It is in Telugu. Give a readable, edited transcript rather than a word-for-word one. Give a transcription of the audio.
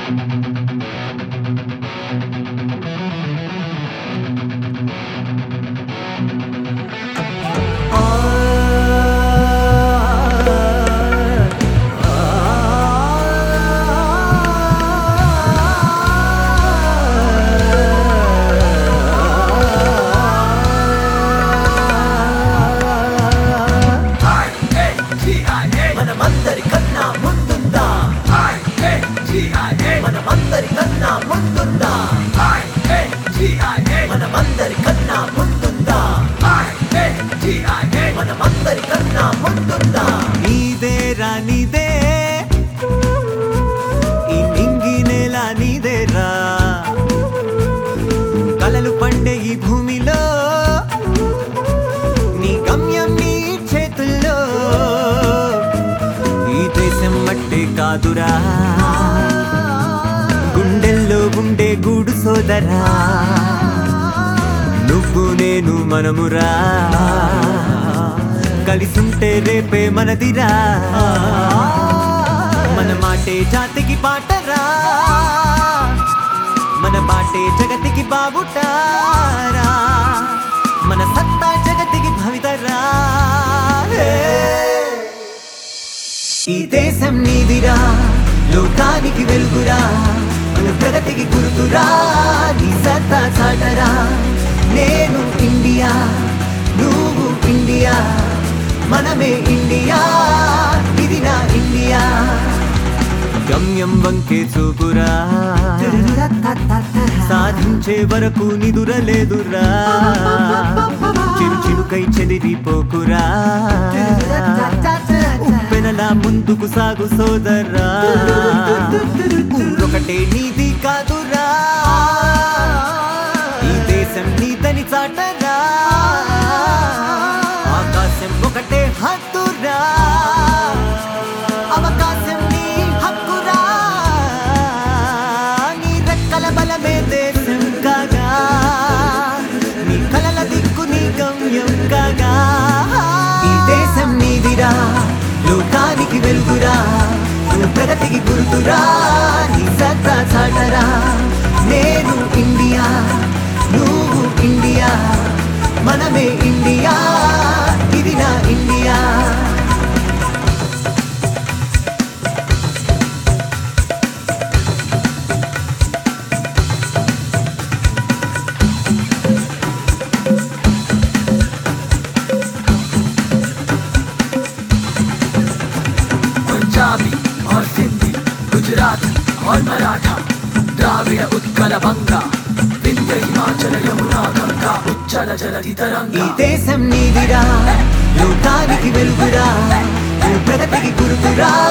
నీదేరా నీదే ఈ నింగి నేల నీదేరా కలలు పండే ఈ భూమిలో నీ గమ్యం నీ చేతుల్లో ఈ దేశం మట్టే కాదురా గుండెల్లో ఉండే గూడు సోదరా నువ్వు నేను మనమురా కలిసుంటే రేపే మనదిరా మన మాటే జాతికి పాటరా మన బాటే జగతికి బాబుటారా మన సత్తా జగతికి భవితరా ఈ దేశం నీదిరా లోకానికి వెలుగురా మన ప్రగతికి గుర్తురా నీ సత్తా చాటరా నేను ఇండియా నువ్వు ఇండియా మనమే ఇండియా ఇది నా ఇండియా గమ్యం వంకే చూపురా సాధించే వరకు నిదురలేదురా చిరు చిరుకై చెదిరిపోకురా ఉప్పెనలా ముందుకు సాగు సోదరా ఒకటే నీది కాదురా ఈ దేశం నీదని చాటరా ఆకాశం ఒకటే హద్దురా అవకాశం నీ హక్కురా నీ రెక్కల బలమే దేశం కాగా నీ కలల దిక్కు నీ గమ్యం కాగా ఈ దేశం నీదిరా లోకానికి వెలుగురా మన ప్రగతికి గుర్తురా నీ సత్తా చాటరా నేను ఇండియా నువ్వు ఇండియా మనమే ఇండియా ఇది నా ఇండియా पंजाबी और सिंधी गुजराती और मराठा द्राविड़ उत्कल बंगा विंध्य हिमाचल यमुना गंगा उच्चल जलधि तरंगा ఈ దేశం నీదిరా లోకానికి వెలుగురా ప్రగతికి గుర్తురా